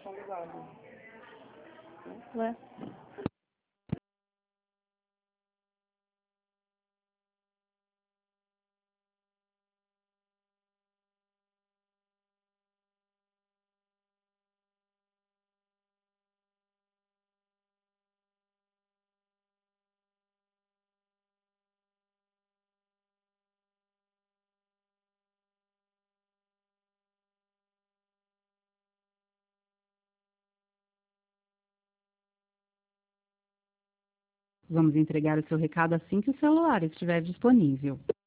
personalizado. Ué. Vamos entregar o seu recado assim que o celular estiver disponível.